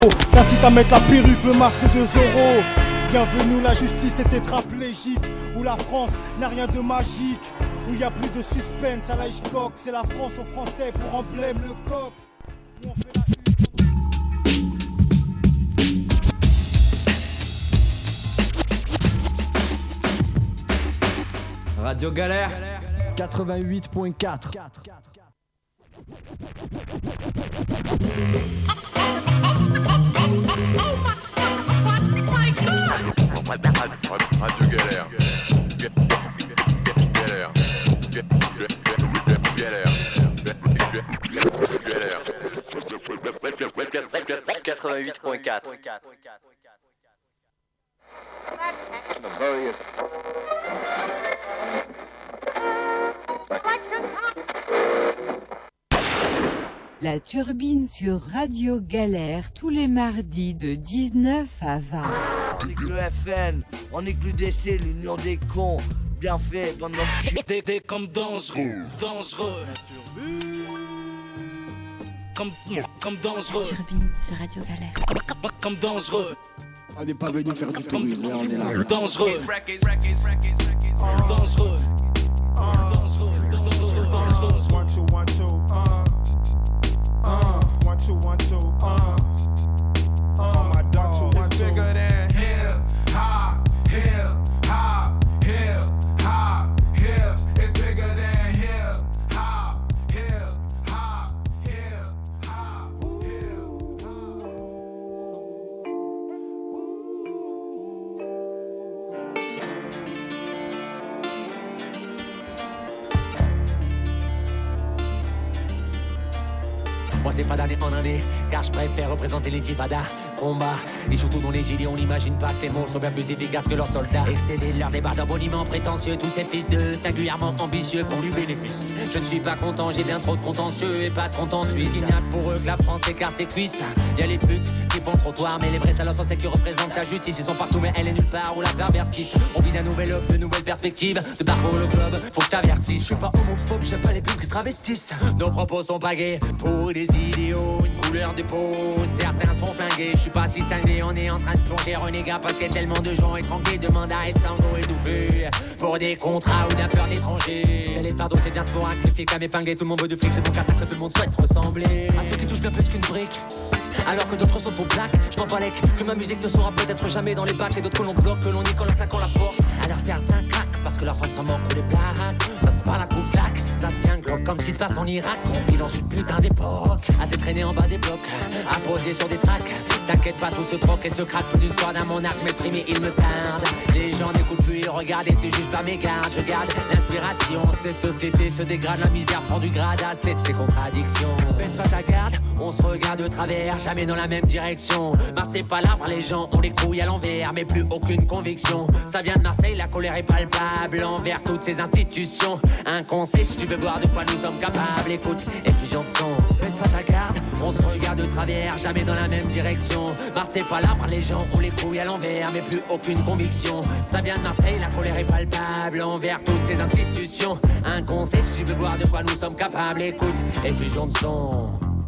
T'incites à mettre la perruque, le masque de Zorro. Bienvenue, la justice est tétraplégique. Où la France n'a rien de magique. Où y a plus de suspense à la Hitchcock. C'est la France aux Français pour emblème le coq. Où on fait la Radio Galère 88.4. Radio Galère. Galère. 88.4. La turbine sur Radio Galère tous les mardis de 19 à 20. On nique le FN, on nique l'UDC, l'union des cons. Bien fait, bonne T'es comme dangereux, dangereux. Comme dangereux. Turbine sur Radio Galère. Comme dangereux. On n'est pas venu faire du tourisme, mais on est là. Dangereux. Dangereux. Dangereux. Dangereux. 1, 2, 1, 2. 1, 2, 1, 2. My dog, 1, 2. Bigger than hip hop, hip hop, hip hop, hip. It's bigger than hip hop, hip hop, hip hop, Moi c'est Fada en indé, car je préfère représenter les Tifada. Combat, et surtout dans les gilets on n'imagine pas que les mots sont bien plus efficaces que leurs soldats. Excéder leur débat d'un boniment prétentieux, tous ces fils de singulièrement ambitieux font du bénéfice. Je ne suis pas content, j'ai bien trop de contentieux et pas de content suisse. Il n'y a que pour eux que la France écarte ses cuisses. Y'a les putes qui font le trottoir, mais les vrais salauds sont celles qui représentent la justice. Ils sont partout mais elle est nulle part où la pervertisse. On vit d'un nouvel homme, de nouvelles perspectives, de parcours le globe, faut que t'avertisses. Je suis pas homophobe, j'aime pas les pubs qui se travestissent. Nos propos sont pas gays, pour des idiots, une couleur de peau. Certains font flinguer, je suis pas si cinglé. On est en train de plonger renégat parce qu'il y a tellement de gens étranglés. Demande à être sango étouffé pour des contrats ou de la peur d'étrangers. Les fardeaux, c'est diaspora, les flics à m'épingler. Tout le monde veut de fric, c'est donc à ça que tout le monde souhaite ressembler à ceux qui touchent bien plus qu'une brique. Alors que d'autres sont au plaque, je m'en balèque que ma musique ne sera peut-être jamais dans les bacs. Et d'autres que l'on bloque, que l'on nique en leur claquant la porte. Alors certains craquent parce que leur fans s'en manquent pour les plaques. Ça se parle à coups de plaque, ça devient glauque comme ce qui se passe en Irak. On vit dans une putain d'époque, assez traîné en bas des blocs, à poser sur des tracks. T'inquiète pas, tout se troque et se craque plus d'une corde à mon arc. M'exprimer, il me tarde. Les gens n'écoutent plus, ils regardent et se jugent par mes gardes. Je garde l'inspiration, cette société se dégrade. La misère prend du grade à 7, ces contradictions. Baisse pas ta garde, on se regarde de travers, jamais dans la même direction. Marseille pas l'arbre, les gens ont les couilles à l'envers, mais plus aucune conviction. Ça vient de Marseille, la colère est palpable envers toutes ces institutions. Un conseil si tu veux voir de quoi nous sommes capables. Écoute, effusion de son, baisse pas ta garde, on se regarde de travers, jamais dans la même direction. Marseille pas l'arbre, les gens ont les couilles à l'envers, mais plus aucune conviction. Ça vient de Marseille, la colère est palpable envers toutes ces institutions. Un conseil si tu veux voir de quoi nous sommes capables. Écoute, effusion de son.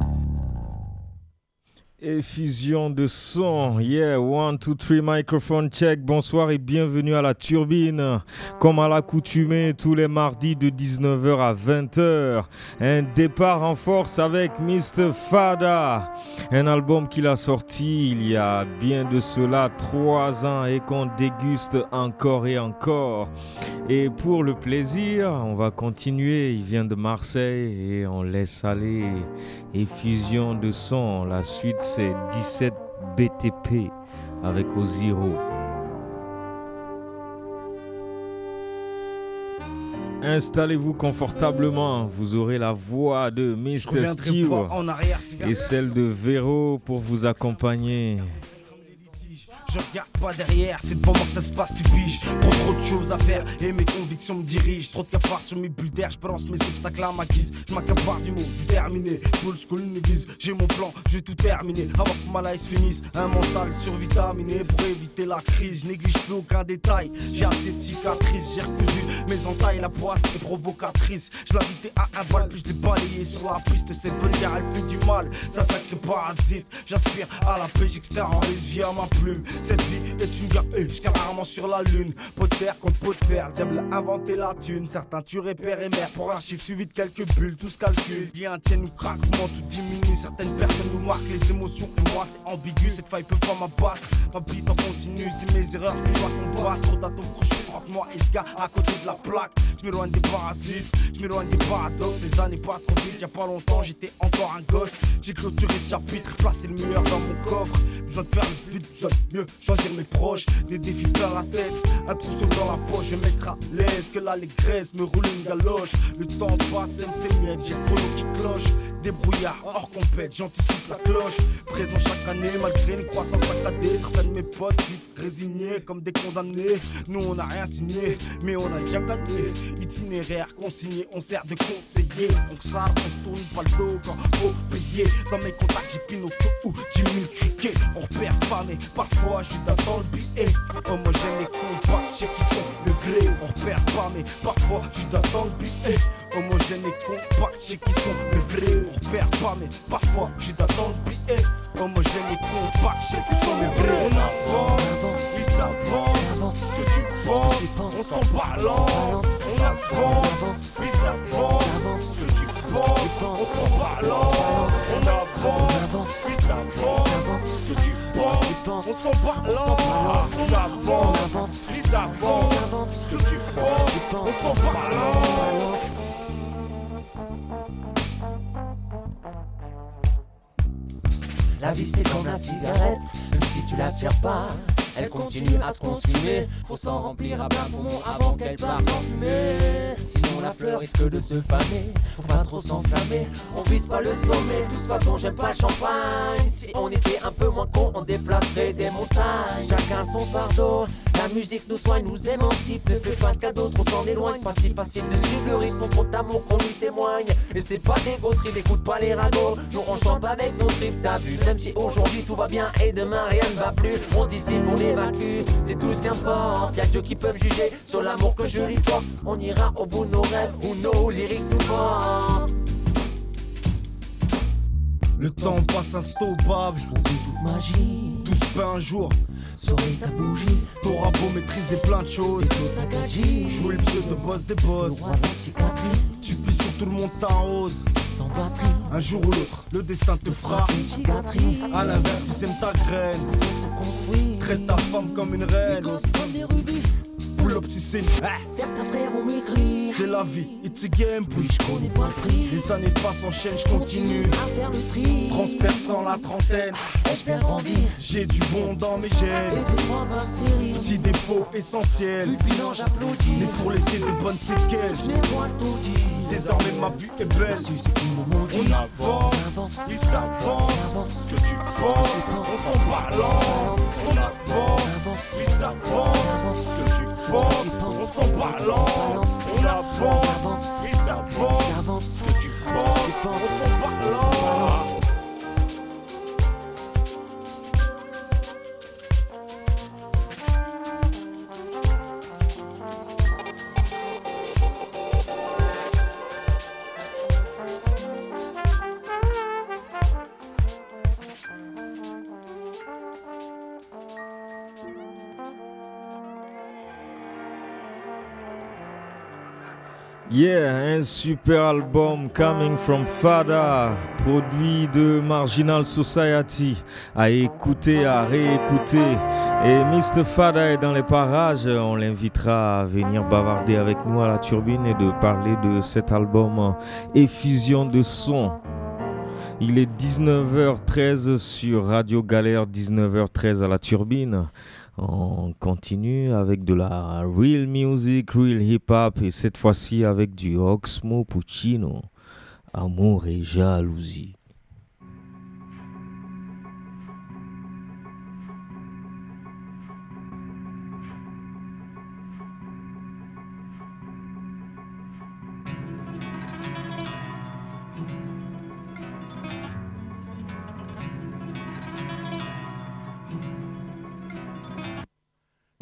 Effusion de son, yeah, 1, 2, 3, microphone check, bonsoir et bienvenue à la turbine. Comme à l'accoutumée, tous les mardis de 19h à 20h, un départ en force avec Mr. Fada, un album qu'il a sorti il y a bien de cela 3 ans et qu'on déguste encore et encore. Et pour le plaisir, on va continuer, il vient de Marseille et on laisse aller. Effusion de son, la suite c'est 17 BTP avec Oziro. Installez-vous confortablement, vous aurez la voix de Mr. Steve et celle de Véro pour vous accompagner. je regarde pas derrière, c'est devant moi que ça se passe, tu piges. Trop de choses à faire et mes convictions me dirigent. Trop de cafards sur mes bulles d'air, je balance mes obstacles à ma guise. Je m'accapare du mot déterminé, old school niggas. J'ai mon plan, je vais tout terminer avant que ma life finisse. Un mental survitaminé pour éviter la crise. Je néglige plus aucun détail, j'ai assez de cicatrices. J'ai recousu mes entailles, la poisse est provocatrice. Je l'invitais à un bal, puis je l'ai balayé sur la piste. Cette bonnière elle fait du mal, ça sacré parasite. J'aspire à la paix, j'extériorise à ma plume. Cette vie est une guerre, je cale rarement sur la lune. Pot de terre contre pot de fer, diable a inventé la thune. Certains tueraient père et mère pour un chiffre suivi de quelques bulles. Tout se calcule, bien tienne nous craque, comment tout diminue. Certaines personnes nous marquent les émotions et moi c'est ambigu. Cette faille peut pas m'abattre, ma bite en continu. C'est mes erreurs que je dois combattre. Trop d'atomes crochus entre moi et ce gars à côté de la plaque. Je m'éloigne des parasites, je m'éloigne des paradoxes. Les années passent trop vite, y'a pas longtemps j'étais encore un gosse. J'ai clôturé ce chapitre, placé le meilleur dans mon coffre. Besoin de faire le vide, besoin de mieux choisir mes proches. Des défis plein la tête, un trousseau dans la poche. Je vais mettre à l'aise que l'allégresse me roule une galoche. Le temps passe, MC miette, j'ai le chrono qui cloche. Débrouillard, hors compète, j'anticipe la cloche. Présent chaque année, malgré une croissance saccadée. Certains de mes potes vivent résignés comme des condamnés. Nous on n'a rien signé, mais on a déjà gagné. Itinéraire consigné, on sert de conseiller. Donc ça, on se tourne pas le dos quand faut payer. Dans mes contacts, j'ai Pinocchio ou 10 000 criquets. On repère pas, mais parfois je suis dans le billet. Homogène et compact, je sais qui sont le vrai. On repère pas, mais parfois je suis dans le billet. Homogène et compact, je sais qui sont les vrais. On repère pas, mais parfois je suis dans le billet. Homogène et compact, je sais qui sont les vrais. On avance, ils avancent. Ce que tu penses, on s'en balance. On avance, ils avancent. Ce que tu penses, on s'en balance. On avance, ils avancent. Ce que tu penses, on s'en balance. On avance, ils avancent. Ce que tu penses, on s'en balance. La vie c'est comme la cigarette, même si tu la tires pas, elle continue à se consumer. Faut s'en remplir à plein poumon avant qu'elle parte en fumée. Sinon la fleur risque de se famer, faut pas trop s'enflammer. On vise pas le sommet, de toute façon j'aime pas le champagne. Si on était un peu moins con, on déplacerait des montagnes. Chacun son fardeau, la musique nous soigne, nous émancipe. Ne fais pas de cadeaux, trop s'en éloigne. Pas si facile de suivre le rythme, on compte d'amour qu'on lui témoigne. Et c'est pas des gauteries, n'écoute pas les ragots. Nous on chante avec nos tripes, t'as vu. Même si aujourd'hui tout va bien et demain rien ne va plus, on se dissipe, on évacue, c'est tout ce qu'importe. Y'a Dieu qui peut me juger sur l'amour que je lui porte. On ira au bout de nos rêves où nos lyrics nous portent. Le temps passe instoppable, oublie toute magie. Tout se fait un jour, souris ta bougie. T'auras beau maîtriser plein de choses, jouer le pseudo boss des boss. Tu pisses sur tout le monde, t'arroses. Sans batterie, un jour ou l'autre, le destin te fera. À l'inverse, tu sèmes ta graine. Traite ta femme comme une reine. Comme des rubis. Pull up si c'est une... Certains frères ont maigri. C'est la vie, it's a game. Oui, je connais pas le prix. Les années passent, enchaînent, je continue à faire le tri. Transperçant la trentaine, ai-je bien grandi? J'ai du bon dans mes gènes. Et 2-3 bactéries. Petits défauts essentiels. Vu le bilan, j'applaudis. Mais pour laisser de bonnes séquelles, je nettoie le taudis. Désormais ma vie est belle. On avance, ils avancent. Ce que tu penses, on s'en balance. On avance, ils avancent. Ce que tu penses, on s'en balance. On avance, ils avancent. Ce que tu penses, on s'en balance. Yeah, un super album Coming from Fada, produit de Marginal Society, à écouter, à réécouter. Et Mr. Fada est dans les parages, on l'invitera à venir bavarder avec nous à la turbine et de parler de cet album Effusion de son. Il est 19h13 sur Radio Galère, 19h13 à la turbine. On continue avec de la real music, real hip-hop et cette fois-ci avec du Oxmo Puccino, Amour et jalousie.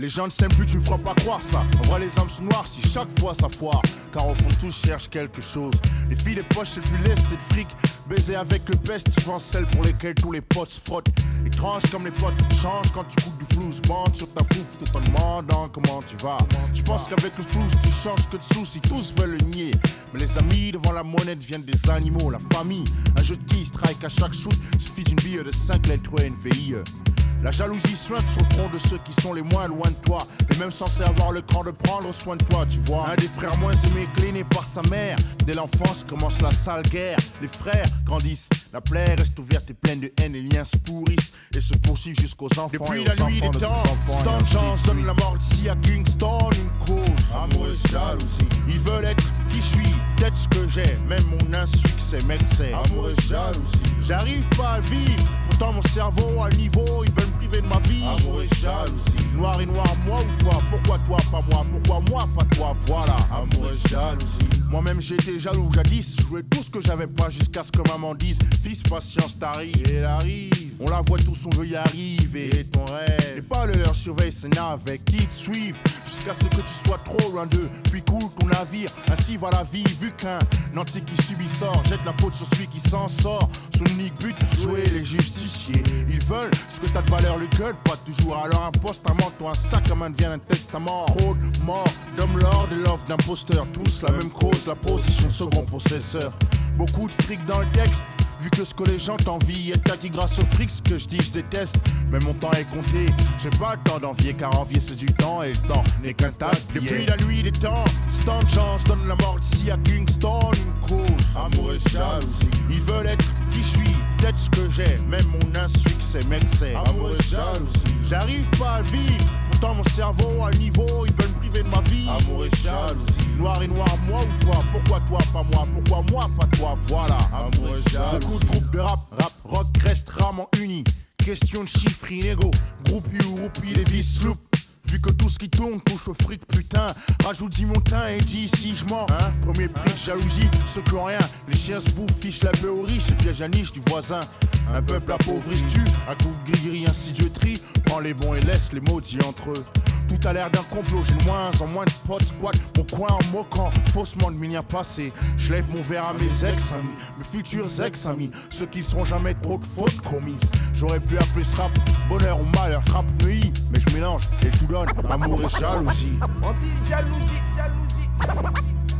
Les gens ne s'aiment plus, tu me feras pas croire ça. En vrai, les âmes sont noires si chaque fois ça foire. Car au fond, tous cherchent quelque chose. Les filles, les poches, c'est plus lest et de fric. Baiser avec le peste, souvent celles pour lesquelles tous les potes se frottent. Étrange comme les potes changent quand tu coupes du flou. Bande sur ta fouf tout en demandant comment tu vas. Je pense qu'avec le flou, tu changes que de soucis. Tous veulent le nier. Mais les amis devant la monnaie deviennent des animaux. La famille, un jeu de qui strike à chaque shoot. Suffit d'une bille de 5 lettres et une VIE. La jalousie suinte sur le front de ceux qui sont les moins loin de toi. Et même censés avoir le cran de prendre soin de toi, tu vois. Un des frères moins aimés, cléné par sa mère. Dès l'enfance commence la sale guerre. Les frères grandissent, la plaie reste ouverte et pleine de haine. Les liens se pourrissent et se poursuivent jusqu'aux enfants. Depuis la nuit des temps, Stan Chance donne la mort ici à Kingston. Une cause, amour et jalousie. Ils veulent être qui je suis, peut-être ce que j'ai. Même mon insuccès m'excès. Amour et jalousie. J'arrive pas à le vivre, pourtant mon cerveau à le niveau. Ils veulent me priver de ma vie. Amour et jalousie. Noir et noir, moi ou toi? Pourquoi toi, pas moi? Pourquoi moi, pas toi? Voilà, amour et jalousie. Moi-même j'étais jaloux jadis. Je jouais tout ce que j'avais pas jusqu'à ce que maman dise: fils, patience, t'arrives. Et elle arrive. On la voit tous, on veut y arriver. Et ton rêve, et pas le leur surveille ses navets qui te suivent jusqu'à ce que tu sois trop loin d'eux. Puis coule ton navire, ainsi va la vie. Vu qu'un nanti qui subit sort, jette la faute sur celui qui s'en sort. Son unique but, jouer les justiciers. Ils veulent ce que t'as de valeur, le gueule, pas toujours. Alors un poste, un manteau, un sac à main devient un testament. Trop de morts, d'hommes lords et l'offre d'imposteurs. Tous la même cause, la position de second possesseur. Beaucoup de fric dans le texte. Vu que ce que les gens t'envient est acquis grâce au fric, ce que je dis je déteste. Mais mon temps est compté, j'ai pas le temps d'envier. Car envier c'est du temps et le temps n'est qu'un tas de billets. Depuis la nuit des temps, Stan Chance donne la mort ici à Kingston. Une cause, amour et jalousie. Ils veulent être qui je suis, peut-être ce que j'ai. Même mon insuccès m'excès. Amour et jalousie. J'arrive pas à le vivre, pourtant mon cerveau à le niveau. Ils veulent me priver de ma vie. Amour et jalousie. Noir et noir, moi ou toi? Pourquoi toi, pas moi? Pourquoi moi, pas toi? Voilà, amour et jalousie. Beaucoup de groupes de rap, rock reste rarement unis. Question de chiffres inégaux. Groupe U, groupie, les vis loop. Vu que tout ce qui tourne touche au fric, putain. Rajoute 10 montants et dis si je mens. Premier prix de jalousie, ceux qui ont rien. Les chiens se bouffent, fichent la paix aux riches et piège à niche du voisin. Un peuple appauvri-tu, à coup de gris-gris insidioterie. Prends les bons et laisse les maudits entre eux. Tout a l'air d'un complot, j'ai de moins en moins de potes squat. Mon coin en moquant, faussement de millions passés. Je lève mon verre à mes ex-amis, mes futurs ex-amis. Ceux qui ne seront jamais trop de fautes commises. J'aurais pu appeler ce rap bonheur ou malheur, rap neuilly. Mais je mélange et tout donne amour et jalousie. On dit jalousie, jalousie.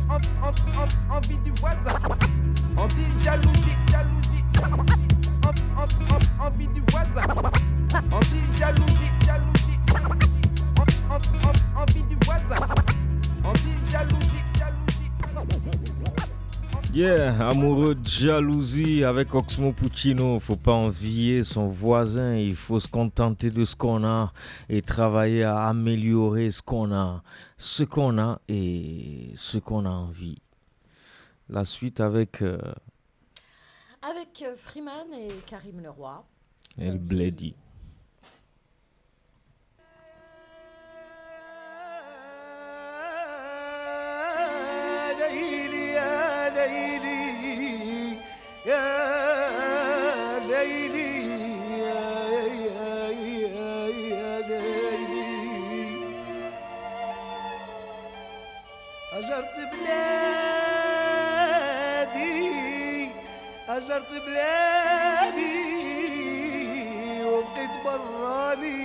Envie du voisin. On dit jalousie, jalousie. Envie du voisin. On dit jalousie, jalousie. Envie du voisin. On dit jalousie, jalousie. Yeah, amoureux de jalousie avec Oxmo Puccino. Faut pas envier son voisin, il faut se contenter de ce qu'on a et travailler à améliorer ce qu'on a et ce qu'on a envie. La suite avec Freeman et Karim Leroy. El Bledi. هجرت بلادي وبقيت براني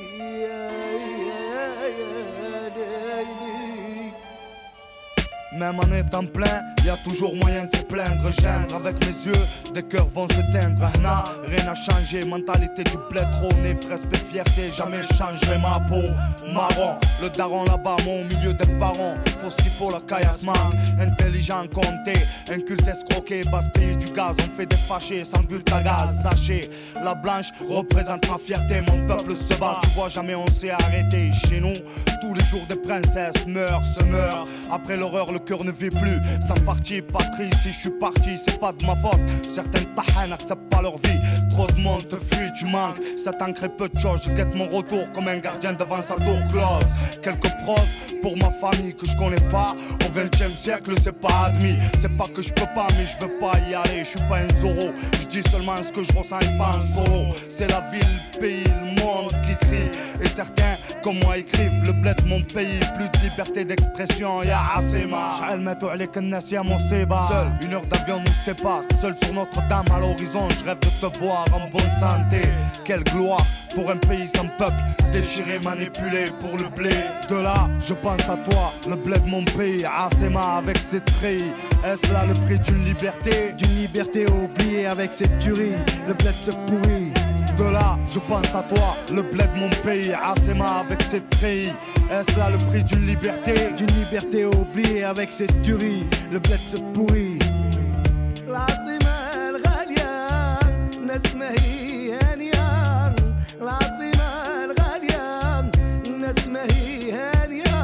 Même en étant plein, y a toujours moyen de se plaindre. Gendre avec mes yeux, des cœurs vont s'éteindre. Rien n'a changé, mentalité du bled trop. Né fraise et fierté, jamais changerai ma peau. Marron, le daron là-bas, moi au milieu des parents. Faut ce qu'il faut, la caillasse manque. Intelligent, compté, inculte, escroqué. Basse pays du gaz, on fait des fâchés sans bulle à gaz. Sachez, la blanche représente ma fierté. Mon peuple se bat, tu vois, jamais on s'est arrêté. Chez nous, tous les jours des princesses meurent, se meurent. Après l'horreur, le cœur ne vit plus. Sans parti, patrie, si je suis parti, c'est pas de ma faute. Certaines tahans n'acceptent pas leur vie. Trop de monde te fuit, tu manques. Ça t'ancre peu de choses, je guette mon retour comme un gardien devant sa tour close. Quelques pros pour ma famille que je connais pas. Au 20e siècle, c'est pas admis. C'est pas que je peux pas, mais je veux pas y aller. Je suis pas un Zorro, je dis seulement ce que je ressens et pas un solo. C'est la ville, le pays, le monde qui crie. Et certains comme moi écrivent le bled mon pays. Plus de liberté d'expression, ya Asima. Sh'al metou alik an-nas ya Moussiba. Seul, 1 heure d'avion nous sépare. Seul sur Notre-Dame à l'horizon, je rêve de te voir en bonne santé. Quelle gloire pour un pays sans peuple, déchiré, manipulé pour le blé. De là, je pense à toi, le bled mon pays, Asima avec ses treillis. Est-ce là le prix d'une liberté? D'une liberté oubliée avec cette tuerie, le bled se pourrit. De là, je pense à toi, le bled mon pays, Asima avec ses treillis. Est-ce là le prix d'une liberté? D'une liberté oubliée avec cette tuerie, le bled se pourrit. العاصمة الغالية الناس ما هي هانية العاصمة الغالية الناس ما هي هانية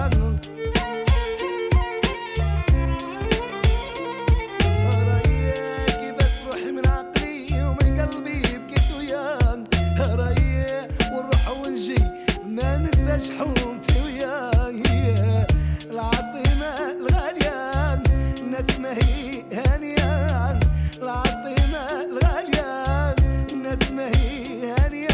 هرايا كيفاش تروحي من عقلي ومن قلبي بكيت وياك هرايا ونروح ونجي ما ننساش حومتي وياك العاصمة الغالية الناس ما هي هانية العاصمة الغالية الناس ما هي هانية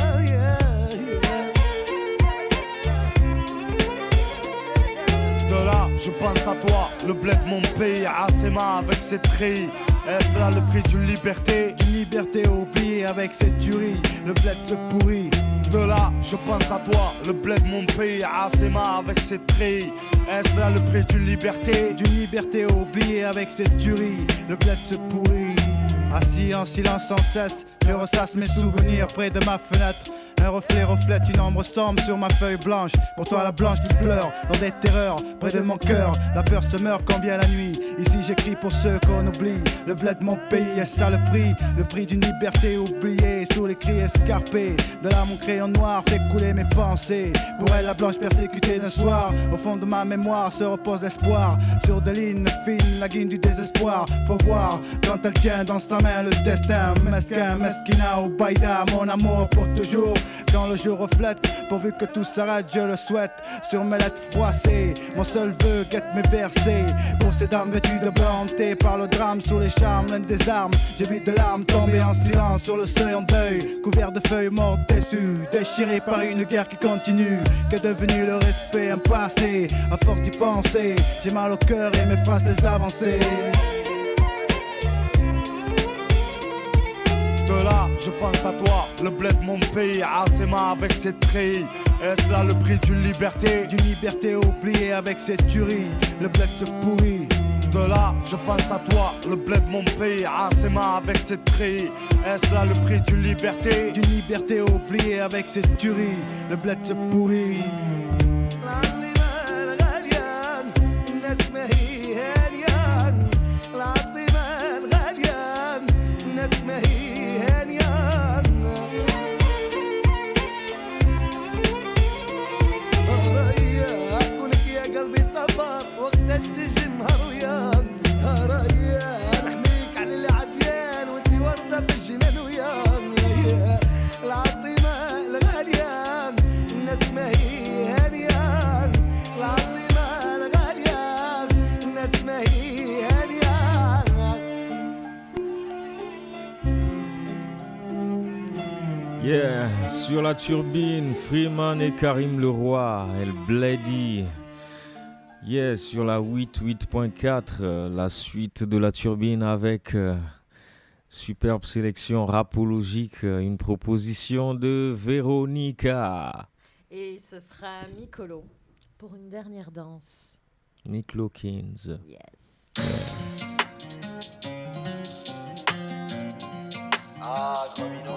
De là, je pense à toi, le bled mon pays, Asima avec ses treillis. Est-ce là le prix d'une liberté? D'une liberté oubliée avec cette tuerie, le bled se pourrit. De là, je pense à toi, le bled mon pays, Asima avec ses treillis. Est-ce là le prix d'une liberté? D'une liberté oubliée avec cette tuerie, le bled se pourrit. Assis en silence sans cesse, je ressasse mes souvenirs près de ma fenêtre. Un reflet reflète une ombre sombre sur ma feuille blanche. Pour toi la blanche qui pleure dans des terreurs près de mon cœur. La peur se meurt quand vient la nuit. Ici j'écris pour ceux qu'on oublie. Le bled de mon pays, est ça le prix d'une liberté oubliée. Sous les cris escarpés de là mon crayon noir fait couler mes pensées. Pour elle la blanche persécutée d'un soir. Au fond de ma mémoire se repose l'espoir. Sur des lignes fines, la guine du désespoir. Faut voir quand elle tient dans sa main le destin. Mesquin, mesquina ou baïda, mon amour pour toujours. Quand le jour reflète, pourvu que tout s'arrête, je le souhaite. Sur mes lettres froissées, mon seul vœu guette mes versets. Pour ces dames vêtues de blanc, hantées par le drame. Sous les charmes, l'une des armes, j'ai vu de larmes tomber en silence sur le seuil en deuil. Couvert de feuilles mortes déçues, déchiré par une guerre qui continue. Qu'est devenu le respect, un passé? À force d'y penser, j'ai mal au cœur et mes phrases cessent d'avancer. De là, je pense à toi, le bled mon pays, Asima avec ses treillis. Est-ce là le prix d'une liberté? D'une liberté oubliée avec cette tuerie, le bled se pourrit. De là, je pense à toi, le bled mon pays, Asima avec ses treillis. Est-ce là le prix d'une liberté? D'une liberté oubliée avec cette tuerie, le bled se pourrit. تجي النهار وياك هرايا نحميك على العديان وانتي وردة بالجنان وياك العاصمة الغالية الناس ما هي هانية العاصمة الغالية الناس ما هي هانية. Yeah, sur la turbine, Freeman et Karim Leroy, El Bledi. Yes, sur la 88.4, la suite de la turbine avec superbe sélection rapologique, une proposition de Véronica. Et ce sera Mikolo pour une dernière danse. Miklo Kings. Yes. Ah, Domino.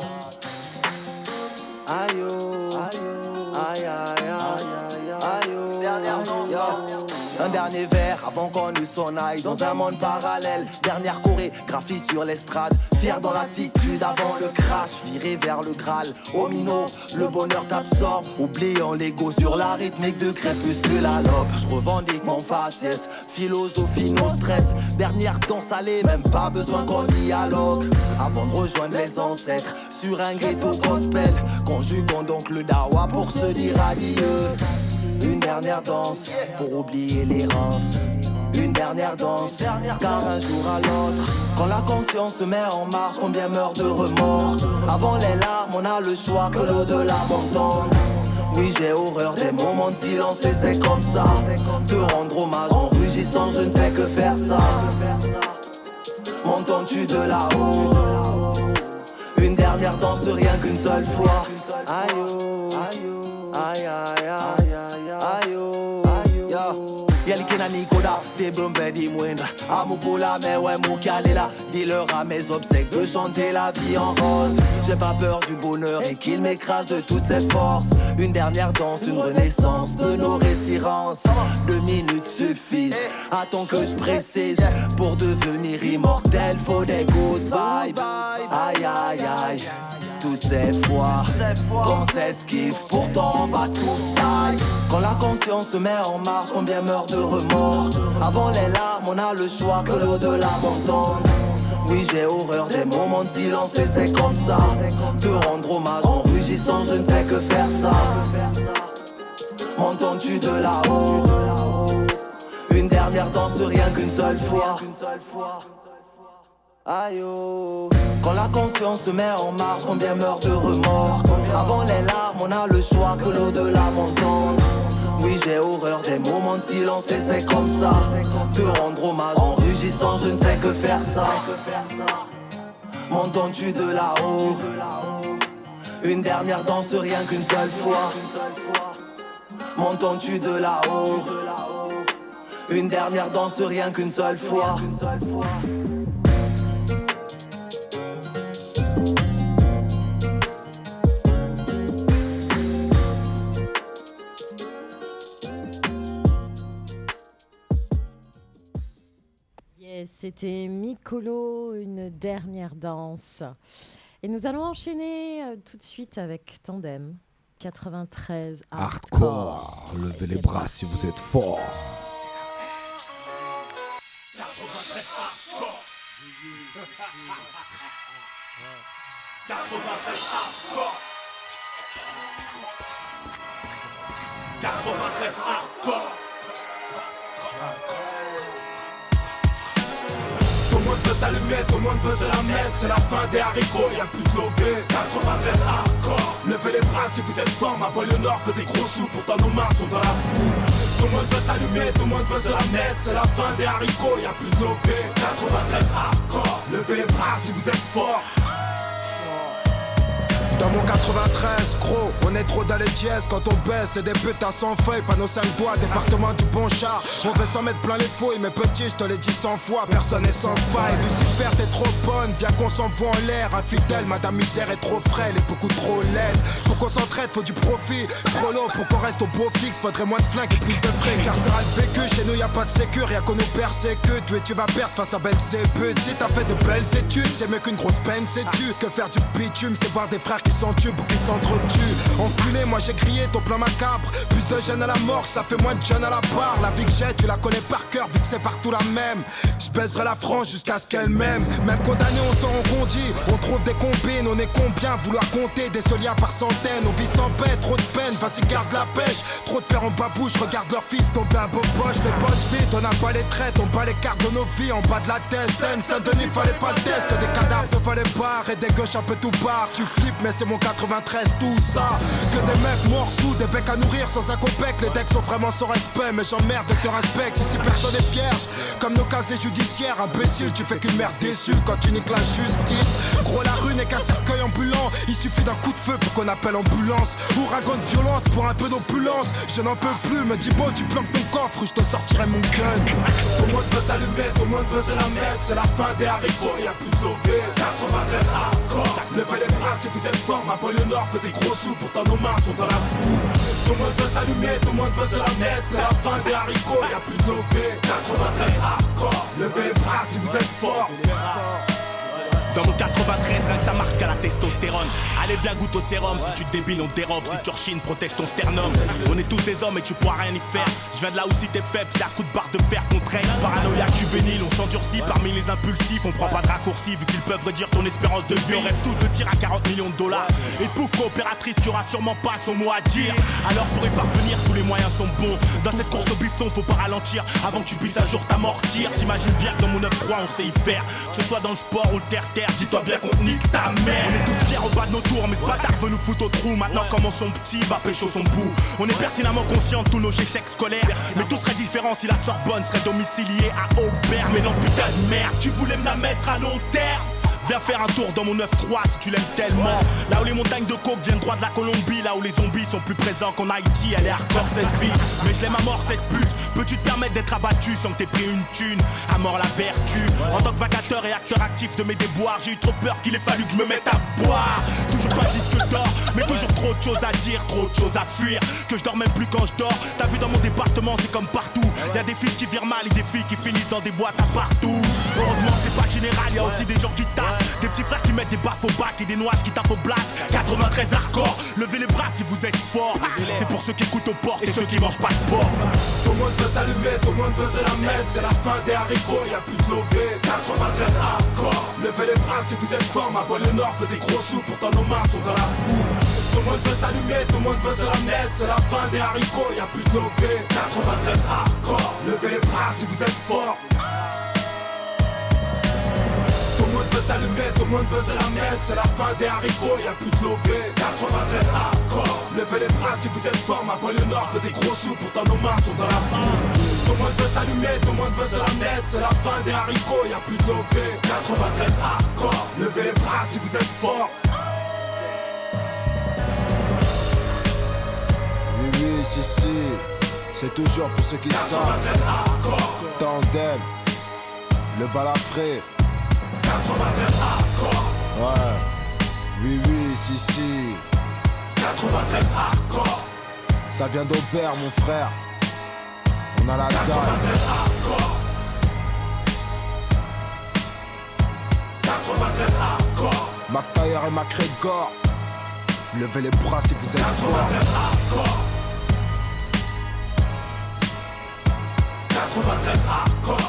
Aïe, aïe, aïe, aïe, aïe, dernière danse. Un dernier verre avant qu'on ne s'en aille dans un monde parallèle. Dernière chorégraphie sur l'estrade. Fier dans l'attitude avant le crash. Viré vers le Graal. Au minot, le bonheur t'absorbe. Oubliant l'ego sur la rythmique de crépuscule à l'aube. Je revendique mon faciès. Philosophie, no stress. Dernière danse allée, même pas besoin qu'on dialogue. Avant de rejoindre les ancêtres sur un ghetto gospel. Conjuguons donc le dawa pour se dire adieu. Une dernière danse pour oublier l'errance. Une dernière danse, car un jour à l'autre, quand la conscience se met en marche, combien meurt de remords. Avant les larmes, on a le choix que l'au-delà m'entende. Oui, j'ai horreur des moments de silence et c'est comme ça. Te rendre hommage en rugissant, je ne sais que faire ça. M'entends-tu de là-haut? Une dernière danse, rien qu'une seule fois. Aïe, aïe, aïe, aïe, aïe, aïe. Yelkina Nikoda, des bombes di moindre. Amour pour la mer, ouais, mon là. Dis-leur à mes obsèques de chanter la vie en rose. J'ai pas peur du bonheur et qu'il m'écrase de toutes ses forces. Une dernière danse, une renaissance de nos résirances. 2 minutes suffisent, attends que je précise. Pour devenir immortel, faut des good vibes. Aïe, aïe, aïe. Toutes ces fois qu'on s'esquive, pourtant on va tous taille. Quand la conscience se met en marche, combien meurt de remords. Avant les larmes, on a le choix que l'au-delà m'entende. Oui, j'ai horreur des moments de silence et c'est comme ça. Te rendre hommage en rugissant, je ne sais que faire ça. M'entends-tu de là-haut? Une dernière danse, rien qu'une seule fois. Aïe oh. Quand la conscience se met en marche, combien meurt de remords. Avant les larmes, on a le choix que l'au-delà m'entende. Oui, j'ai horreur des moments de silence et c'est comme ça. Te rendre hommage en rugissant, je ne sais que faire ça. M'entends-tu de là-haut? Une dernière danse, rien qu'une seule fois. M'entends-tu de là-haut? Une dernière danse, rien qu'une seule fois. C'était Mikolo, une dernière danse. Et nous allons enchaîner tout de suite avec Tandem 93 Hardcore. Levez les bras si vous êtes fort. 93 Hardcore. 93 Hardcore. 93 Hardcore. Tout le monde veut s'allumer, tout le monde veut se la mettre. C'est la fin des haricots, y'a plus de lové. 93 hardcore. Levez les bras si vous êtes fort. Ma banlieue nord veut des gros sous, pourtant nos mains sont dans la boue. Tout le monde veut s'allumer, tout le monde veut se la mettre. C'est la fin des haricots, y'a plus de lové. 93 hardcore. Levez les bras si vous êtes fort. Dans mon 93, gros, on est trop dans les dièses. Quand on baisse, c'est des putains sans feuilles. Panneau 5 bois, département du bon char. On veut s'en mettre plein les fouilles, mais petit, je te l'ai dit 100 fois. Personne n'est sans faille. Lucifer, t'es trop bonne, viens qu'on s'envoie en l'air. Infidèle, madame misère est trop frêle et beaucoup trop laide. Pour qu'on s'entraide, faut du profit. Frollo, pour qu'on reste au beau fixe, faudrait moins de flingues et plus de frais. Carcéral vécu, chez nous y'a pas de sécu, rien qu'on nous persécute. Oui, tu vas perdre face à Belzébuth. Si t'as fait de belles études, c'est mieux qu'une grosse peine, sais-tu. Que faire du bitume, c'est voir des frères qui s'entuent ou qui s'entretuent. Enculé, moi j'ai crié ton plan macabre. Plus de jeunes à la mort, ça fait moins de jeunes à la barre. La vie que j'ai, tu la connais par cœur, vu que c'est partout la même. Je baiserai la France jusqu'à ce qu'elle m'aime. Même condamné, on s'en rebondit. On trouve des combines, on est combien vouloir compter des soliens par centaines. On vit sans paix, trop de peine, vas-y garde la pêche. Trop de pères en babouche, regarde leur fils tomber à beau poche. Les poches vides, on n'a pas les traites, on bat les cartes de nos vies en bas de la tête. Saint-Denis, fallait pas le test, que des cadavres devant les bars et des gauches un peu tout barre. Tu flippes, mais c'est mon 93, tout ça. Que des mecs morts sous, des becs à nourrir sans un copec. Les decks sont vraiment sans respect, mais j'emmerde et te respecte. Ici personne est vierge, comme nos casiers judiciaires. Imbécile, tu fais qu'une mère déçue quand tu niques la justice. Gros, la rue n'est qu'un cercueil ambulant. Il suffit d'un coup de feu pour qu'on appelle ambulance. Ouragan de violence pour un peu d'opulence. Je n'en peux plus, me dis beau, tu planques ton coffre, je te sortirai mon gun. Tout le monde veut s'allumer, tout le monde veut se la mettre. C'est la fin des haricots, y'a plus de lové. 93 hardcore. Levez les bras si vous êtes fort. Ma banlieue nord fait des gros sous, pourtant nos mains sont dans la boue. Tout le monde veut s'allumer, tout le monde veut se la mettre. C'est la fin des haricots, y'a plus de lové. 93 hardcore. Levez les bras si vous êtes fort. Dans mon 93, rien que ça marque à la testostérone. Allez viens goûte au sérum, si tu te débiles on te dérobe. Si tu rechines, protège ton sternum. On est tous des hommes et tu pourras rien y faire. Je viens de là où si t'es faible, c'est à coup de barre de fer qu'on traîne. Paranoïaque juvénile, on s'endurcit parmi les impulsifs. On prend pas de raccourcis vu qu'ils peuvent réduire ton espérance de vie. On rêve tous de tir à 40 millions de dollars. Et pouf coopératrice qui aura sûrement pas son mot à dire. Alors pour y parvenir, tous les moyens sont bons. Dans cette course au bifton, faut pas ralentir avant que tu puisses un jour t'amortir. T'imagines bien que dans mon 9-3 on sait y faire. Que ce soit dans le sport ou le terre-terre. galère, dis-toi bien qu'on nique ta mère. On est tous fiers au bas de nos tours, mais ce bâtard veut nous foutre au trou. Maintenant comment son petit va pécho son bout. On est pertinemment conscient de tous nos échecs scolaires, mais tout serait différent si la Sorbonne serait domiciliée à Aubert. Mais non putain de merde, tu voulais me la mettre à long terme. Viens faire un tour dans mon 9-3 si tu l'aimes tellement. Là où les montagnes de coke viennent droit de la Colombie, là où les zombies sont plus présents qu'en Haïti, elle est hardcore cette vie. Mais je l'aime à mort cette pute. Peux-tu te permettre d'être abattu sans que t'aies pris une thune? À mort la vertu. En tant que vacateur et acteur actif de mes déboires, j'ai eu trop peur qu'il ait fallu que je me mette à boire. Toujours pas disque d'or, mais toujours trop de choses à dire, trop de choses à fuir. Que je dors même plus quand je dors. T'as vu dans mon département, c'est comme partout. Y'a des fils qui virent mal et des filles qui finissent dans des boîtes à partout. Heureusement que c'est pas général, y'a aussi des gens qui tapent. Des petits frères qui mettent des baffes au bac et des noirs qui tapent au black. 93 hardcore, levez les bras si vous êtes forts. C'est pour ceux qui écoutent aux portes et ceux qui mangent pas de porc. Tout le monde veut s'allumer, tout le monde veut se la mettre. C'est la fin des haricots, y'a plus de lové. 93 hardcore, levez les bras si vous êtes forts. Ma voix le nord veut des gros sous, pourtant nos mains sont dans la boue. Tout le monde veut s'allumer, tout le monde veut se la mettre. C'est la fin des haricots, y'a plus de lové. 93 hardcore, levez les bras si vous êtes forts. Tout le monde veut s'allumer, tout le monde veut se la mettre. C'est la fin des haricots, y'a plus de lové. 93 hardcore, levez les bras si vous êtes forts. Ma voix le nord veut des gros sous, pourtant nos mains sont dans la boue. Tout le monde veut s'allumer, tout le monde veut se la mettre. C'est la fin des haricots, y'a plus de lové. 93 hardcore, levez les bras si vous êtes forts. Oui, si, c'est toujours pour ceux qui savent. Tandem, le balafré. 93 hardcore. Ouais, oui, si. 93 hardcore. Ça vient d'Aubert, mon frère. On a la dalle. 93 hardcore. 93 hardcore. McTayer et McGregor. Levez les bras si vous êtes forts. 93 hardcore. 93 hardcore.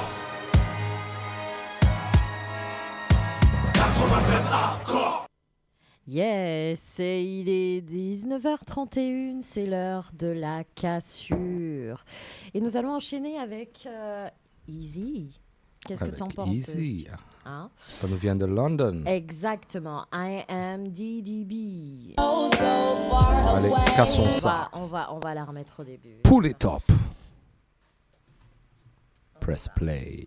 93 hardcore. Yes, et il est 19h31, c'est l'heure de la cassure. Et nous allons enchaîner avec Easy. Qu'est-ce que tu en penses? Easy. Hein? Ça nous vient de London. Exactement, I am DDB. Allez, cassons ça. On va la remettre au début. Pull it up. Press play.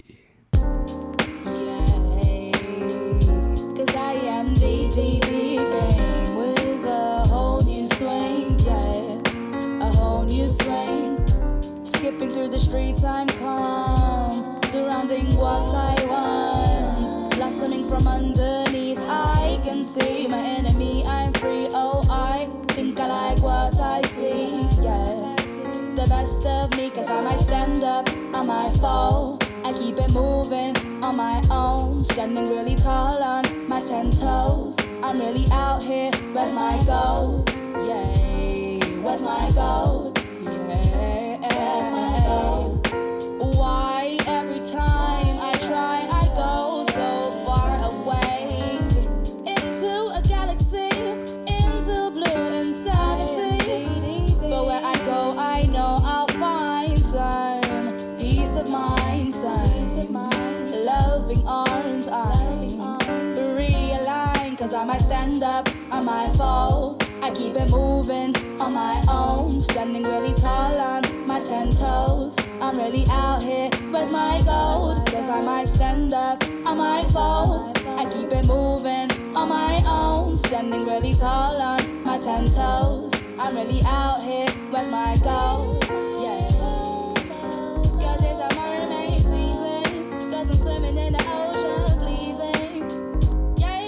Cause I am DDB gang with a whole new swing, yeah, a whole new swing. Skipping through the streets, I'm calm, surrounding what I want, blossoming from underneath. I can see my enemy, I'm free. Oh, I think I like what I see, yeah. The best of me, cause I might stand up, I might fall. I keep it moving on my own, standing really tall on my 10 toes. I'm really out here, where's my gold? Yeah, where's my gold? Yeah, where's my gold? Why every time I try, I go so far away into a galaxy, into blue insanity. But where I go, I know I'll find some peace of mind, some loving arms. I realign, cause I might stand up, I might fall. I keep it moving on my own, standing really tall on my 10 toes. I'm really out here, where's my gold? Cause I might stand up, I might fall. I keep it moving on my own, standing really tall on my 10 toes. I'm really out here, where's my gold? Yeah. Cause it's a mermaid season, cause I'm swimming in the ocean, pleasing. Yeah,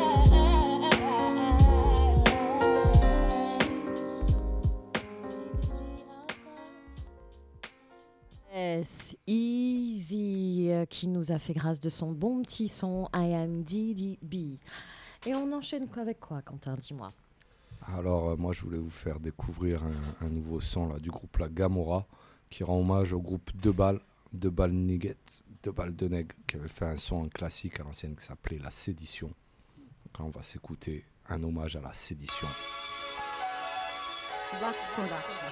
Yes, Easy, qui nous a fait grâce de son bon petit son I am DDB. Et on enchaîne avec quoi, Quentin, dis-moi? Alors, moi, je voulais vous faire découvrir un nouveau son là, du groupe La Gamora, qui rend hommage au groupe Deux Balles Nuggets, Deux Balles de Nègre, qui avait fait un son classique à l'ancienne qui s'appelait La Sédition. Donc là, on va s'écouter un hommage à la sédition. Wax Production.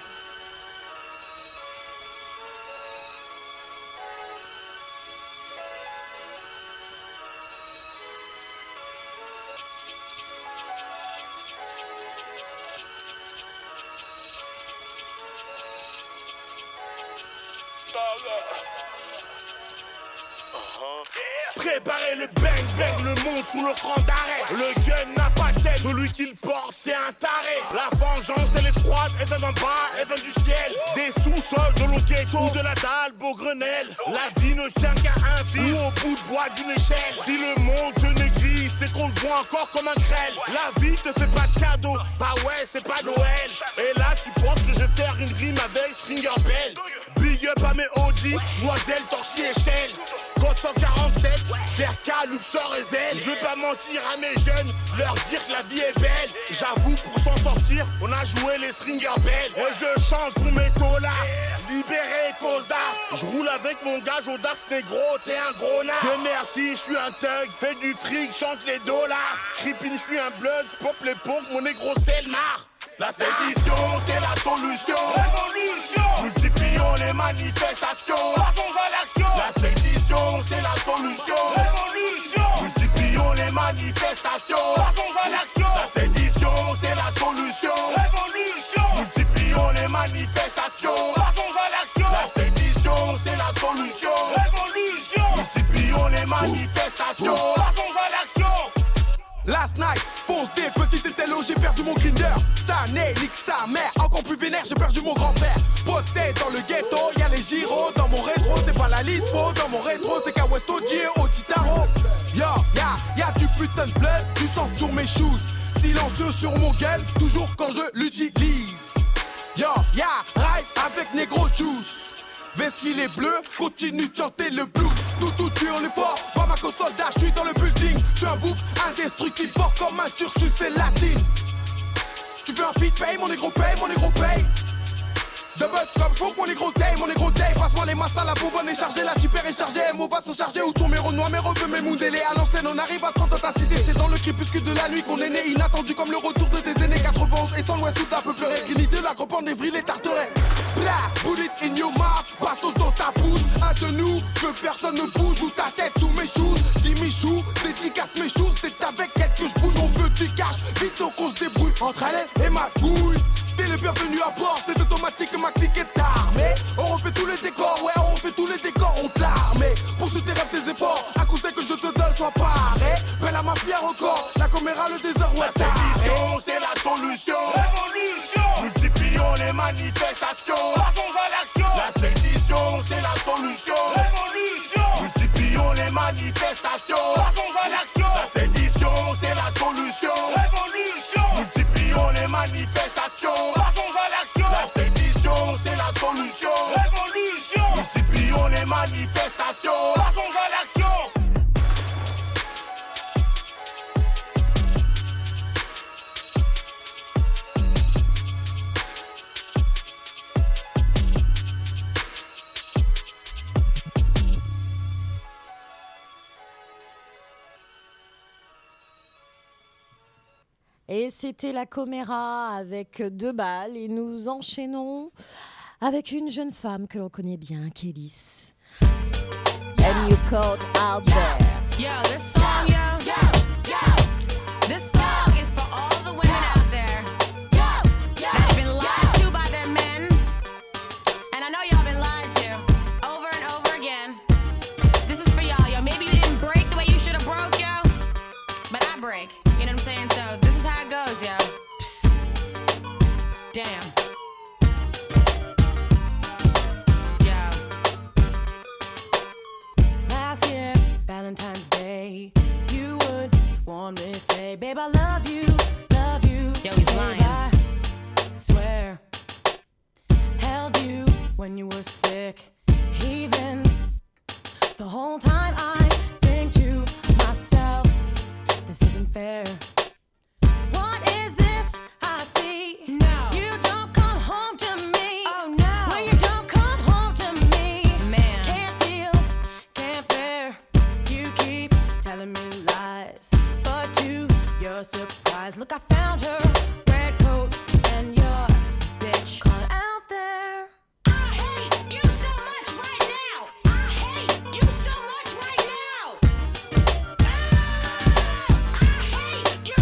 Préparez le bang-bang, le monde sous le cran d'arrêt. Le gun n'a pas de tête, celui qui le porte c'est un taré. La vengeance elle est froide, elle vient d'en bas, elle vient du ciel. Des sous-sols de l'eau ghetto ou de la dalle Beaugrenelle. La vie ne tient qu'à un fil ou au bout de bois d'une échelle. Si le monde te néglige, c'est qu'on le voit encore comme un grêle. La vie te fait pas de cadeau, bah ouais c'est pas Noël. Et là tu penses que je vais faire une rime avec Stringer Bell. Big up à mes OG, Noiselle, Torchy, Échelle. Code 147, DRK, Luxor et Zelle. Je vais pas mentir à mes jeunes, leur dire que la vie est belle. J'avoue pour s'en sortir, on a joué les Stringer Bell. Et je chante pour mes dollars, libéré cause d'art. Je roule avec mon gars Jodas Negro, t'es un gros nard. Dieu merci, je suis un thug, fais du fric, chante les dollars. Creepin, je suis un buzz, pop les pompes, mon négro c'est le marre. La sédition, c'est la solution. Révolution. Multiplions les manifestations. Passons à l'action. La sédition, c'est la solution. Révolution. Multiplions les manifestations. Passons à l'action. La sédition, c'est la solution. Révolution. Multiplions les manifestations. Passons à l'action. La sédition, c'est la solution. Révolution. Multiplions les manifestations. Passons à l'action. Last night, fonce des petites étellos, j'ai perdu mon grinder. Cette année, nique sa mère, encore plus vénère, j'ai perdu mon grand-père. Posté dans le ghetto, y'a les gyros. Dans mon rétro, c'est pas la lispo. Dans mon rétro, c'est qu'à West OG, au Titaro. Y'a du putain de blood, du sang sur mes shoes. Silencieux sur mon gun, toujours quand je l'utilise. Ride avec Negro Juice. Vesquille est bleu, continue de chanter le blues. Tout tu on est fort, Bamako soldat, je suis dans le building. Je suis un bouc indestructible, fort comme un turc, je sais latine. Tu veux un feed, paye, mon négro paye, mon négro paye. De buzz comme faut, mon négro day, passe-moi les masses à la bonbonne et chargée, la super est chargée, MO va se charger, où sont mes renois, mes rebeux, mes moudélés. À l'ancienne, on arrive à 30 dans ta cité, c'est dans le crépuscule de la nuit qu'on est né, inattendu comme le retour de tes aînés 91 et sans l'ouest tout un peu pleurer. Fini de la groupe en évry, les tarterets. Blah, bullet in your mouth, bastos dans ta pousse, à genoux, que personne ne bouge, ou ta tête sous mes choux. Jimmy Chou, c'est qui casse mes choux, c'est avec elle que je bouge, on veut tu caches, vite qu'on se débrouille entre elle et ma couille. T'es le bienvenu à bord, c'est automatique que ma clique est armée. On refait tous les décors, ouais, on refait tous les décors, on t'a armé. Pour ce tes rêves, tes efforts, un conseil que je te donne, sois paré. Belle à ma mafia record, la caméra, le désert, ouais, la sédition, c'est la solution. Révolution. Multiplions les manifestations. Passons à l'action. La sédition, c'est la solution. Révolution. Multiplions les manifestations. Passons à l'action. La sédition, c'est la solution. Révolution. Multiplions les manifestations. Passons à l'action. La sédition, c'est la solution. Révolution. Multiplions les manifestations. Passons à l'action. Et c'était la Coméra avec 2 balles. Et nous enchaînons avec une jeune femme que l'on connaît bien, Kélis. And you called out there. Yo, this song, this song is for all the women out there that have been lied to by their men. And I know y'all been lied to over and over again. This is for y'all, yo. Maybe you didn't break the way you should have broke, yo. But I break, you know what I'm saying? So this is how it goes, yo. Psst. Damn. Last year, Valentine's Day, you would sworn me say, babe, I love you, love you. Yo, he's lying. I swear, held you when you were sick, even the whole time I think to myself, this isn't fair. What is this I see? No. You don't come home to me. Oh no. When you don't come home to me. Man. Can't deal, can't bear. You keep telling me lies. But to your surprise, look, I found her. Red coat and your bitch caught out there. I hate you so much right now. I hate you so much right now. I hate you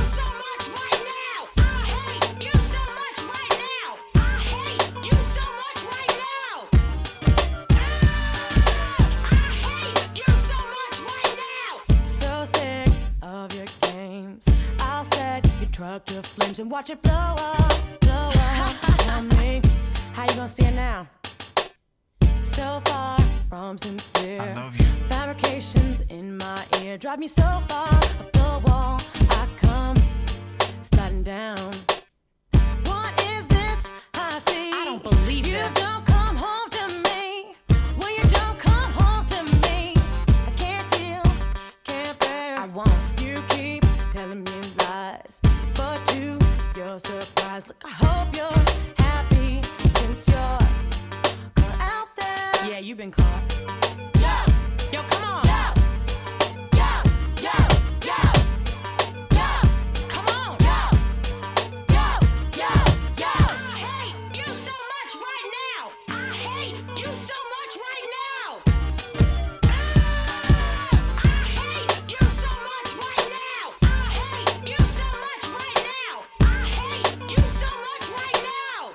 and watch it blow up on me. How you gonna see it now? So far from sincere. I love you. Fabrications in my ear drive me so far up the wall. I come sliding down. What is this I see? I don't believe you this. don't come home to me. When you don't come home to me, I can't deal, can't bear. I won't. You keep telling me lies, but to your surprise, look, I hope you're happy since you're caught out there. Yeah, you've been caught. Yo, come on. Come on. I hate you so much right now. I hate you so much right now. I hate you so much right now. I hate you so much right now. I hate you so much right now.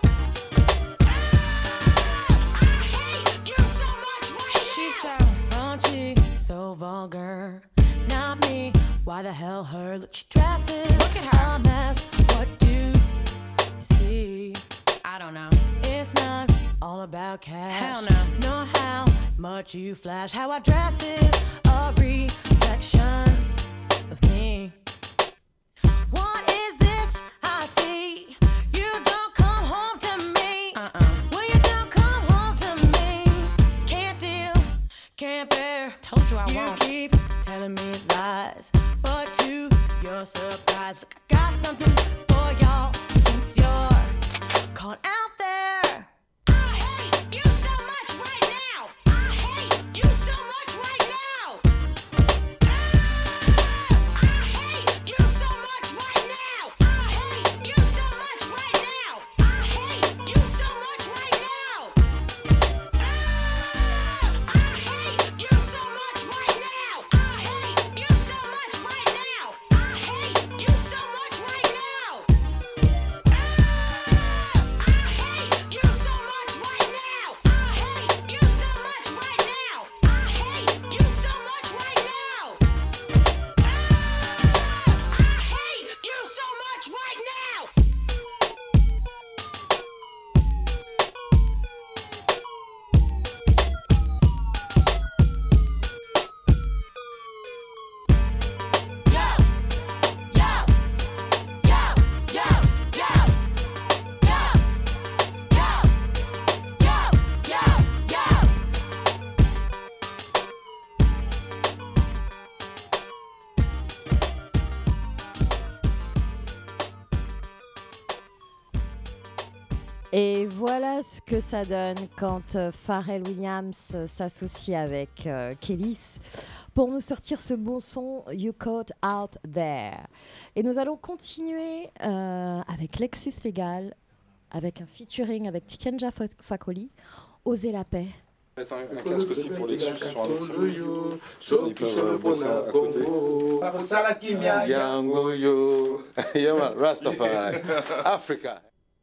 I hate you so much right now. She's so raunchy, so vulgar. Not me. Why the hell her? Look, she dresses. Look at her, a mess. What do you see? I don't know. It's not all about cash. Hell no. Nor how much you flash. How I dress is a reflection of me. What is this I see? You don't come home to me. When you don't come home to me, can't deal, can't bear. Told you I You won't. keep telling me lies, but to your surprise, look, I got something for y'all since you're caught out there. I hate you so much right now. I hate you so much right now. I hate you so much right now. I hate you so much right now. I hate you so much right now. I hate you so much right now. I hate you so much right now. I hate you so much right now. Et voilà ce que ça donne quand Pharrell Williams s'associe avec Kelis pour nous sortir ce bon son You Caught Out There. Et nous allons continuer avec Lexus Legal, avec un featuring avec Tikenja Fakoli, Oser la paix. Mettre un casque aussi pour Lexus sur un autre. Ils peuvent bosser à côté. Yangoyo, Yaman, Rastafari, Africa.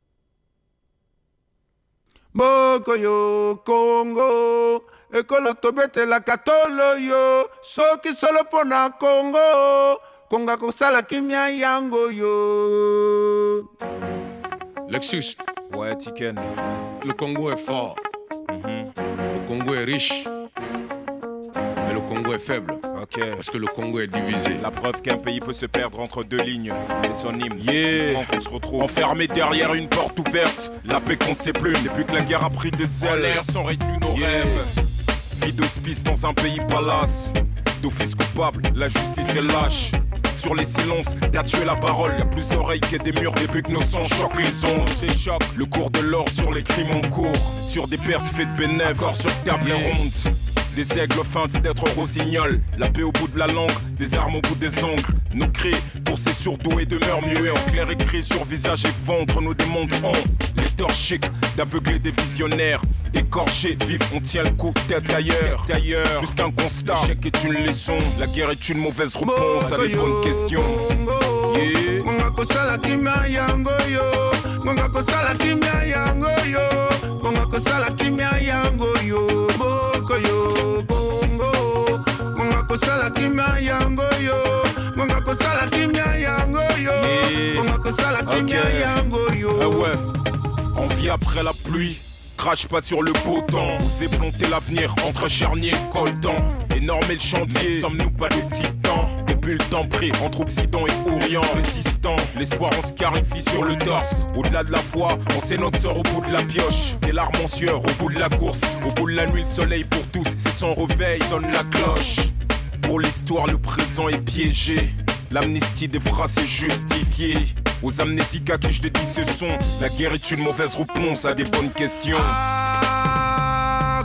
Bokoyo, Congo, ekolo tobete la katolo yo, soki solo pona Congo, konga kosala kimia yango yo. Lexus. Ouais, Tiken. Le Congo est fort. Le Congo est riche. Mais le Congo est faible. Ok. Parce que le Congo est divisé. La preuve qu'un pays peut se perdre entre deux lignes. Et son hymne. Yeah. On se retrouve enfermé derrière une porte ouverte. La paix compte ses plumes. Depuis que la guerre a pris des ailes. En l'air sont rétenus nos rêves. Vie d'hospice dans un pays palace. D'office coupable, la justice est lâche. Sur les silences, t'as tué la parole. Y'a plus d'oreilles que des murs depuis que nos sons choquent les ondes. C'est choc, le cours de l'or sur les crimes en cours. Sur des pertes faites bénéfices, corps sur table ronde. Des aigles feintent d'être au rossignol. La paix au bout de la langue, des armes au bout des ongles. Nos cris pour ces surdoués demeurent muets. En clair écrit sur visage et ventre, nous démontrons les torches chics d'aveugler des visionnaires. Écorchés, vifs, on tient le coup, tête ailleurs. Plus qu'un constat, l'échec est une leçon. La guerre est une mauvaise réponse à des bonnes questions. Yeah. Konga kosala kimia yango yo, konga kosala kimia yango yo, konga kosala kimia yango yo. Bokoyo, Congo, konga kosala kimia yango yo, konga kosala kimia yango yo, konga kosala kimia vie après la pluie. Crache pas sur le beau temps, c'est planter l'avenir entre charnier et coltan. Énorme est le chantier, sommes-nous pas des titans? Depuis le temps pris, entre Occident et Orient, résistant, l'espoir on se clarifie sur le torse. Au-delà de la foi, on sait notre sort au bout de la pioche. Des larmes en sueur au bout de la course, au bout de la nuit le soleil pour tous, c'est son réveil, sonne la cloche. Pour l'histoire le présent est piégé, l'amnistie des phrases est justifiée. Aux amnésiques à qui je dédie ce son, la guerre est une mauvaise réponse à des bonnes questions. Ah,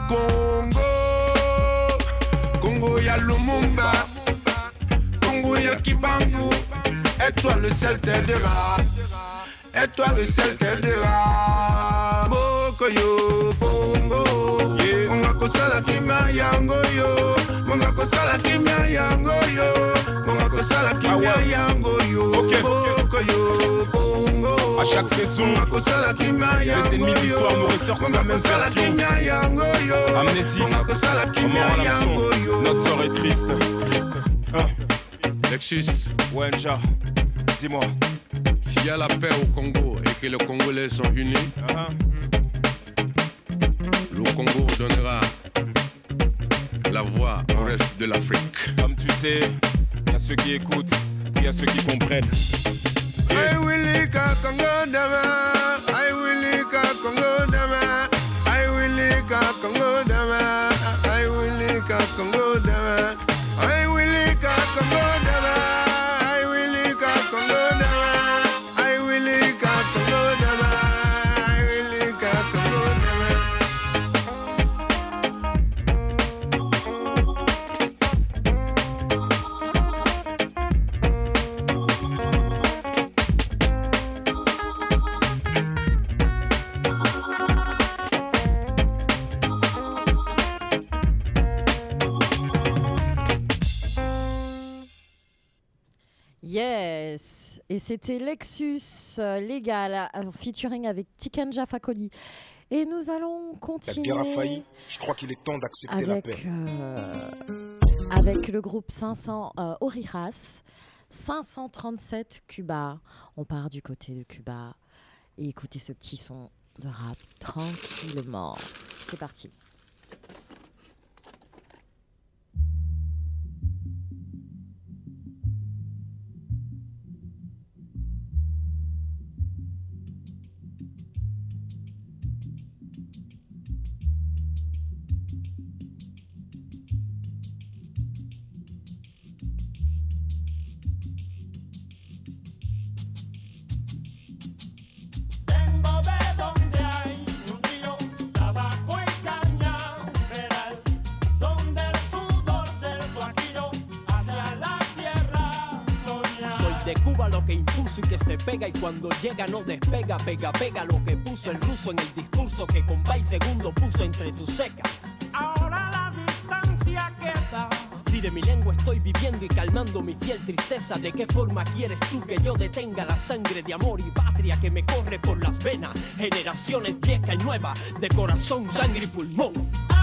Congo y'a Lumumba, Congo y'a Kibangu. Et toi le seul t'aidera, et toi le seul t'aidera. Bokoyo, Congo, Conga kosala kimia yango yo, Conga kosala kimia yango yo, Conga kosala kimia yango yo. Bokoyo, Congo, à chaque saison, les ennemis de l'histoire nous ressortent la même version. Amnésique, on mord à l'hameçon, notre sort est triste. Lexus, Wenja, dis-moi. S'il y a la paix au Congo et que les Congolais sont unis, le Congo donnera la voix au reste de l'Afrique. Comme tu sais, il y a ceux qui écoutent, il y a ceux qui comprennent. I will lick a Congo dama, I will lick a Congo dama, I will lick a Congo dama, I will lick a Congo dama, I will lick a Congo dama, I will lick a Congo dama, I will lick a Congo dama, I will lick a Congo dama. Yes, et c'était Lexus Légal featuring avec Tiken Jah Fakoly. Et nous allons continuer. La guerre a failli. Je crois qu'il est temps d'accepter la paix. Avec le groupe 500 Orijas, 537 Cuba. On part du côté de Cuba et écoutez ce petit son de rap tranquillement. C'est parti. De Cuba lo que impuso y que se pega y cuando llega no despega, pega, pega lo que puso el ruso en el discurso que con y segundo puso entre tus secas. Ahora la distancia queda. Si de mi lengua estoy viviendo y calmando mi fiel tristeza, ¿de qué forma quieres tú que yo detenga la sangre de amor y patria que me corre por las venas? Generaciones viejas y nuevas, de corazón, sangre y pulmón.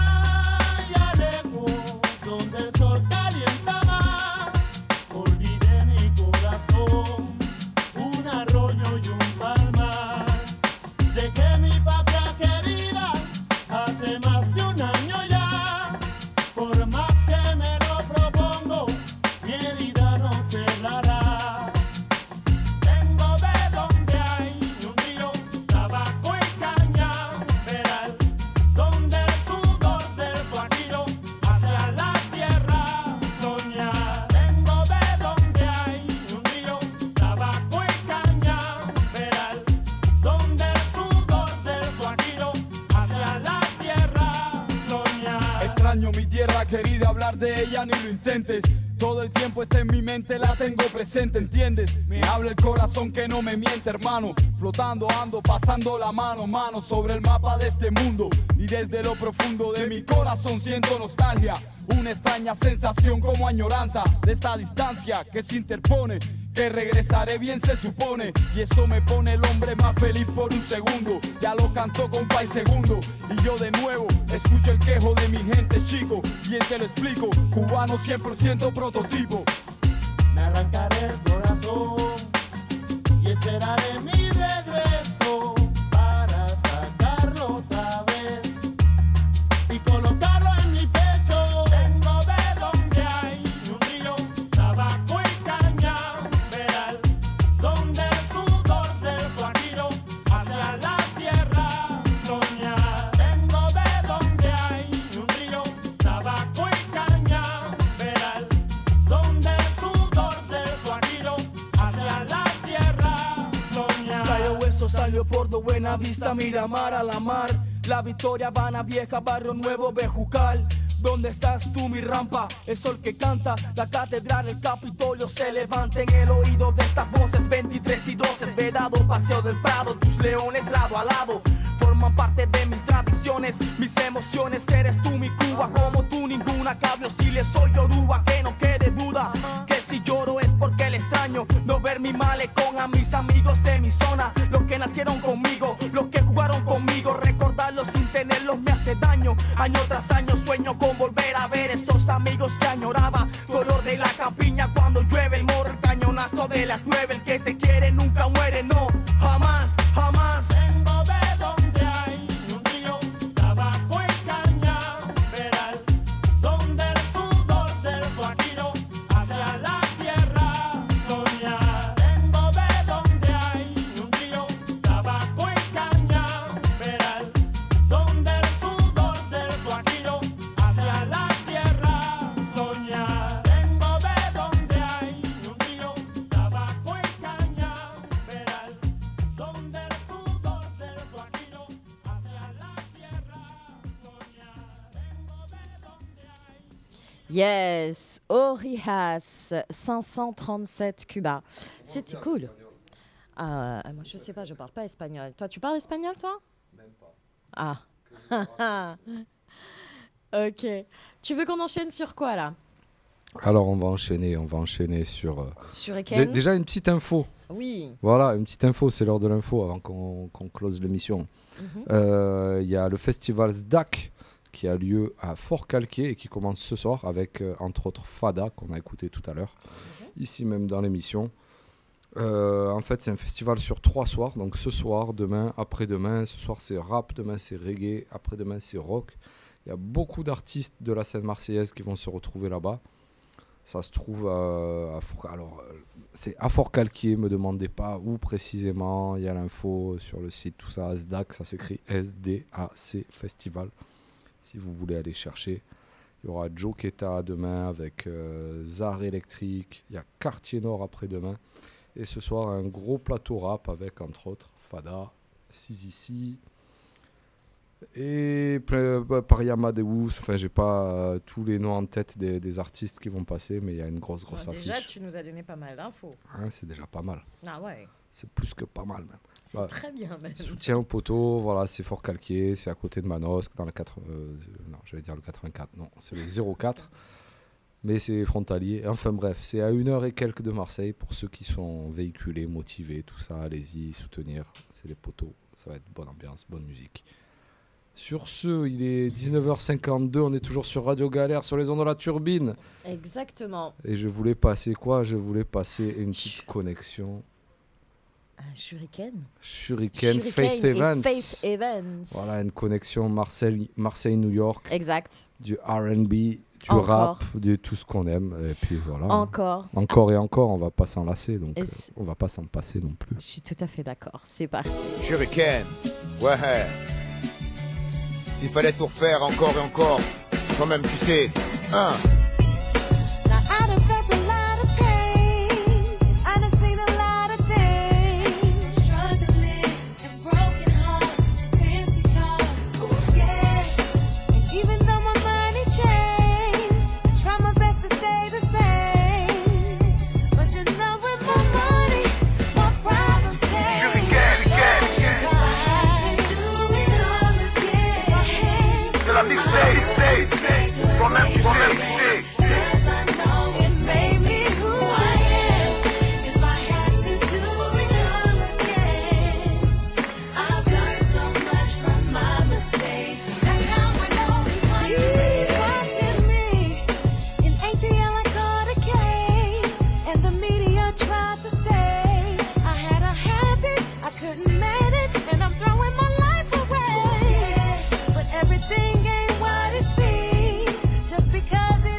Ay, alejo, donde el sol calienta más, olvidé mi corazón, un arroyo y un palmar. Dejé mi patria querida hace más de un año ya, por más que me lo propongo, mi herida no se dará. Vengo de donde hay un río, tabaco y cañaveral, donde el sudor del guajiro hacia la tierra soñar. Vengo de donde hay un río, tabaco y cañaveral, donde el sudor del guajiro hacia la tierra soñar. Extraño mi tierra querida, hablar de ella ni lo intentes. Todo el tiempo está en mi mente, la tengo presente, ¿entiendes? Me habla el corazón que no me miente, hermano. Flotando ando, pasando la mano, mano sobre el mapa de este mundo. Y desde lo profundo de mi corazón siento nostalgia. Una extraña sensación como añoranza de esta distancia que se interpone. Que regresaré bien se supone. Y eso me pone el hombre más feliz por un segundo. Ya lo cantó compa y segundo. Y yo de nuevo escucho el quejo de mi gente, chico. Bien te lo explico, cubano 100% prototipo. Me arrancaré el corazón y esperaré mi regreso para salir. Gordo, Buena Vista, Miramar, a la mar. La Victoria, Habana Vieja, Barrio Nuevo, Bejucal. ¿Dónde estás tú, mi rampa? El sol que canta, la catedral, el Capitolio se levanta en el oído de estas voces. 23 y 12, Vedado, Paseo del Prado, tus leones lado a lado forman parte de mis tradiciones, mis emociones. Eres tú mi Cuba, como tú ninguna. Cabio si le soy Yoruba, que no quede duda que si lloro es porque le extraño no ver mi malecón a mis amigos de mi zona, los que nacieron conmigo, los que jugaron conmigo. Recordarlos sin tenerlos me hace daño. Año tras año sueño con volver a ver esos amigos que añoraba. Dolor de la campiña cuando llueve, el morro, el cañonazo de las 9. El que te quiere nunca muere, no, jamás, jamás. Vengo de donde hay un río, tabaco y cañaveral, donde el sudor del guajiro hacia la tierra soñar. Vengo de donde hay un río, tabaco y cañaveral, donde el sudor del guajiro hacia la tierra soñar. Vengo de donde hay un río, tabaco y cañaveral, donde el sudor del guajiro hacia la tierra soñar. Vengo de donde hay. Yes, Orijas 537 Cuba. C'était cool. Moi, je sais pas, je parle pas espagnol. Toi, tu parles espagnol, toi? Même pas. Ah. Ok. Tu veux qu'on enchaîne sur quoi, là? Alors, on va enchaîner sur... Shuriken. Déjà, une petite info. Oui. Voilà, une petite info, c'est l'heure de l'info avant qu'on close l'émission. Il y a le festival SDAC qui a lieu à Fort-Calquier et qui commence ce soir avec, entre autres, Fada, qu'on a écouté tout à l'heure, ici même dans l'émission. En fait, c'est un festival sur 3 soirs, donc ce soir, demain, après-demain. Ce soir, c'est rap, demain, c'est reggae, après-demain, c'est rock. Il y a beaucoup d'artistes de la scène marseillaise qui vont se retrouver là-bas. Ça se trouve c'est à Fort-Calquier, me demandez pas où précisément, il y a l'info sur le site, tout ça, SDAC, ça s'écrit SDAC Festival, si vous voulez aller chercher. Il y aura Joe Keta demain avec Zar Electric, il y a Quartier Nord après-demain, et ce soir un gros plateau rap avec entre autres Fada, CZC, et Pariama Deus, enfin j'ai pas tous les noms en tête des artistes qui vont passer, mais il y a une grosse affiche. Déjà, tu nous as donné pas mal d'infos. Hein, c'est déjà pas mal. Ah ouais. C'est plus que pas mal même. C'est très bien même. Soutien au poteau, voilà, c'est Fort-Calquier, c'est à côté de Manosque, dans le 84, non, c'est le 04, mais c'est frontalier. Enfin bref, c'est à 1h et quelques de Marseille pour ceux qui sont véhiculés, motivés, tout ça, allez-y, soutenir, c'est les poteaux, ça va être bonne ambiance, bonne musique. Sur ce, il est 19h52, on est toujours sur Radio Galère, sur les ondes de la turbine. Exactement. Et je voulais passer quoi? Je voulais passer une petite connexion. Un Shuriken, Faith Evans. Faith Evans. Voilà, une connexion Marseille-New York. Exact. Du R&B, du rap, de tout ce qu'on aime. Et puis voilà. Encore et encore, on va pas s'en lasser, donc on va pas s'en passer non plus. Je suis tout à fait d'accord, c'est parti. Shuriken, ouais. S'il fallait tout refaire encore et encore, toi-même tu sais, hein. Everything ain't what it seems just because it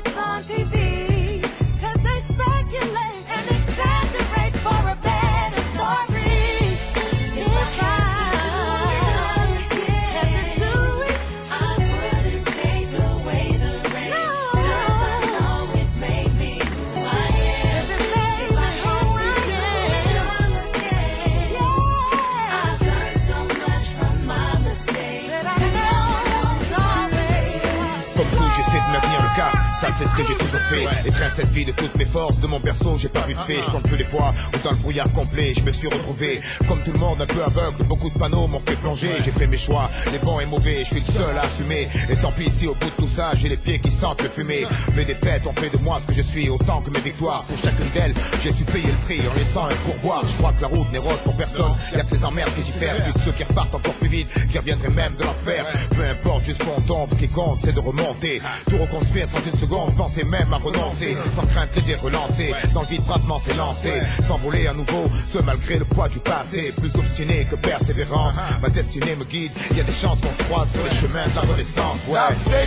cas, ça c'est ce que j'ai toujours fait. Étreindre cette vie de toutes mes forces, de mon berceau j'ai pas vu de fée. Je compte plus les fois où dans le brouillard complet je me suis retrouvé comme tout le monde un peu aveugle. Beaucoup de panneaux m'ont fait plonger. J'ai fait mes choix, les bons et mauvais, je suis le seul à assumer. Et tant pis si au bout de tout ça j'ai les pieds qui sentent le fumer. Mes défaites ont fait de moi ce que je suis, autant que mes victoires. Pour chacune d'elles j'ai su payer le prix en laissant un pourboire. Je crois que la route n'est rose pour personne, y'a que les emmerdes qui diffèrent. Juste ceux qui repartent encore plus vite, qui reviendraient même de l'enfer. Peu importe jusqu'où on tombe, ce qui compte c'est de remonter. Tout reconstruire sans une seconde, penser même à renoncer. Sans crainte l'idée relancée, dans le vide bravement s'élancer. S'envoler à nouveau, ce malgré le poids du passé. Plus obstiné que persévérance, ma destinée me guide. Il y a des chances qu'on se croise sur les chemins de la renaissance. Ouais.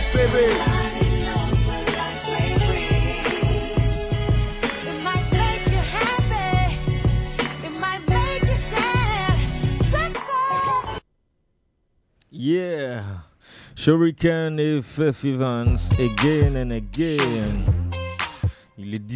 Yeah, Shuriken et Faith Evans, again and again. Il est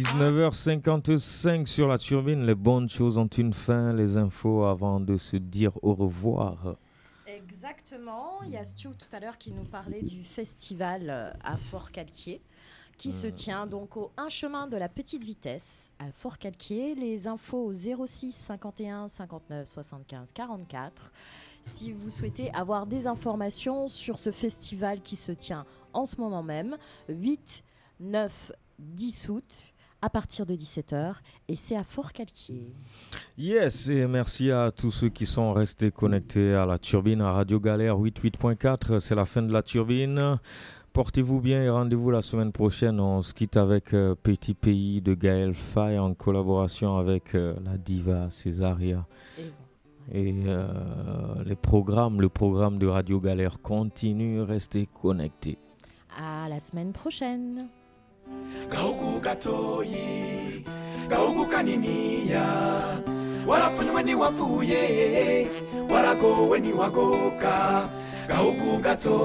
19h55 sur la turbine. Les bonnes choses ont une fin, les infos avant de se dire au revoir. Exactement. Il y a Stu tout à l'heure qui nous parlait du festival à Fort-Calquier qui se tient donc au 1 chemin de la Petite Vitesse à Fort-Calquier. Les infos au 06 51 59 75 44. Si vous souhaitez avoir des informations sur ce festival qui se tient en ce moment même, 8, 9, 10 août, à partir de 17h, et c'est à Fort-Calquier. Yes, et merci à tous ceux qui sont restés connectés à la turbine, à Radio Galère 88.4. C'est la fin de la turbine. Portez-vous bien et rendez-vous la semaine prochaine. On se quitte avec Petit Pays de Gaël Faye en collaboration avec la diva Césaria. Et le programme de Radio Galère continue. Restez connectés. À la semaine prochaine. Gaugu gatoyi, gaugu kaniniya, warapun weni wapuye, warago weni wagoka, gaugu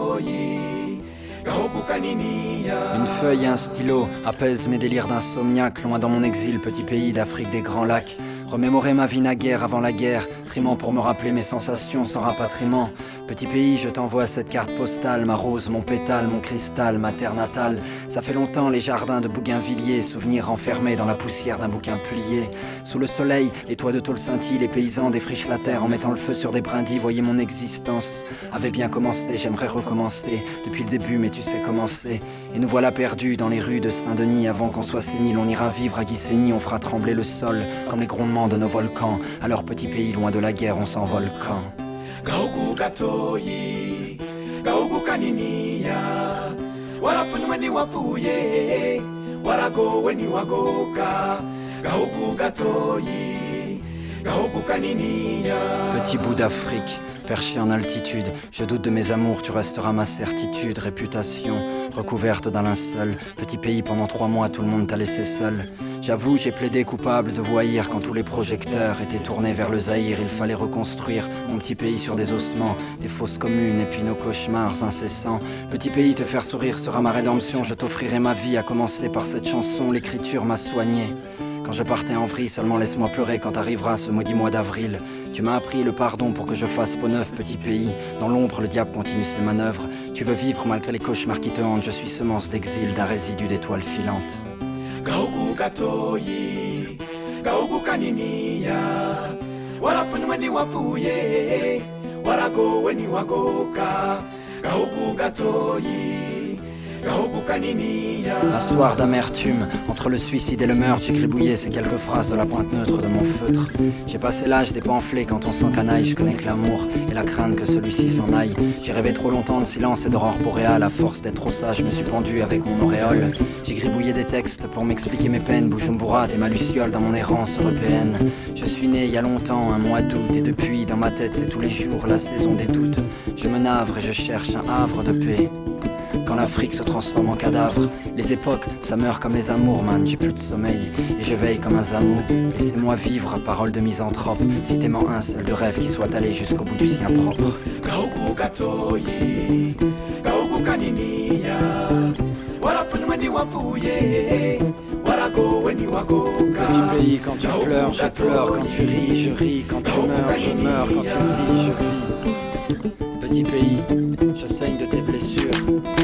gatoyi, gaugu kaniniya. Une feuille et un stylo apaisent mes délires d'insomniaque, loin dans mon exil, petit pays d'Afrique des Grands Lacs. Remémorer ma vie naguère avant la guerre, trimant pour me rappeler mes sensations sans rapatriement. Petit pays, je t'envoie cette carte postale, ma rose, mon pétale, mon cristal, ma terre natale. Ça fait longtemps les jardins de Bougainvilliers, souvenirs enfermés dans la poussière d'un bouquin plié. Sous le soleil, les toits de tôle scintillent, les paysans défrichent la terre en mettant le feu sur des brindilles. Voyez mon existence avait bien commencé, j'aimerais recommencer depuis le début, mais tu sais comment c'est. Et nous voilà perdus dans les rues de Saint-Denis. Avant qu'on soit sénile, on ira vivre à Guissény. On fera trembler le sol comme les grondements de nos volcans. À leur petit pays, loin de la guerre, on s'envole quand Gaugu gatoyi, gaugu kaniniya, warapun weni wapuye, warago weni wagoka, gaugu gatoyi, gaugu kaniniya. Petit bout d'Afrique, perché en altitude, je doute de mes amours, tu resteras ma certitude. Réputation recouverte d'un linceul, petit pays pendant 3 mois, tout le monde t'a laissé seul. J'avoue, j'ai plaidé coupable de voyir quand tous les projecteurs étaient tournés vers le Zaïre. Il fallait reconstruire mon petit pays sur des ossements, des fosses communes et puis nos cauchemars incessants. Petit pays, te faire sourire sera ma rédemption. Je t'offrirai ma vie, à commencer par cette chanson. L'écriture m'a soigné quand je partais en vrille, seulement laisse-moi pleurer quand arrivera ce maudit mois d'avril. Tu m'as appris le pardon pour que je fasse peau neuve, petit pays. Dans l'ombre, le diable continue ses manœuvres. Tu veux vivre malgré les cauchemars qui te hantent. Je suis semence d'exil d'un résidu d'étoiles filantes. Gaugu gatoyi, gaugu kaniniya, warapun weni wapuye, warago weni wagoka, gaugu gatoyi, gaugu kaniniya. Un soir d'amertume, entre le suicide et le meurtre, j'ai gribouillé ces quelques phrases de la pointe neutre de mon feutre. J'ai passé l'âge des pamphlets quand on s'encanaille. Je connais que l'amour et la crainte que celui-ci s'en aille. J'ai rêvé trop longtemps de silence et d'aurore boréale. À force d'être trop sage, je me suis pendu avec mon auréole. J'ai gribouillé des textes pour m'expliquer mes peines. Bujumbura, t'es ma luciole dans mon errance européenne. Je suis né il y a longtemps, un mois d'août. Et depuis, dans ma tête, c'est tous les jours la saison des doutes. Je me navre et je cherche un havre de paix. Quand l'Afrique se transforme en cadavre, les époques, ça meurt comme les amours, man. J'ai plus de sommeil et je veille comme un zamou. Laissez-moi vivre, parole de misanthrope, citez-moi un seul de rêve qui soit allé jusqu'au bout du sien propre. Gaugu gatoyi, gaugu kaniniya, warapun weni wapuye, warago weni wagoka. Petit pays, quand tu pleures, je pleure. Quand tu ris, je ris. Quand tu meurs, je meurs. Quand tu vis, je vis. Petit pays, je saigne de tes blessures.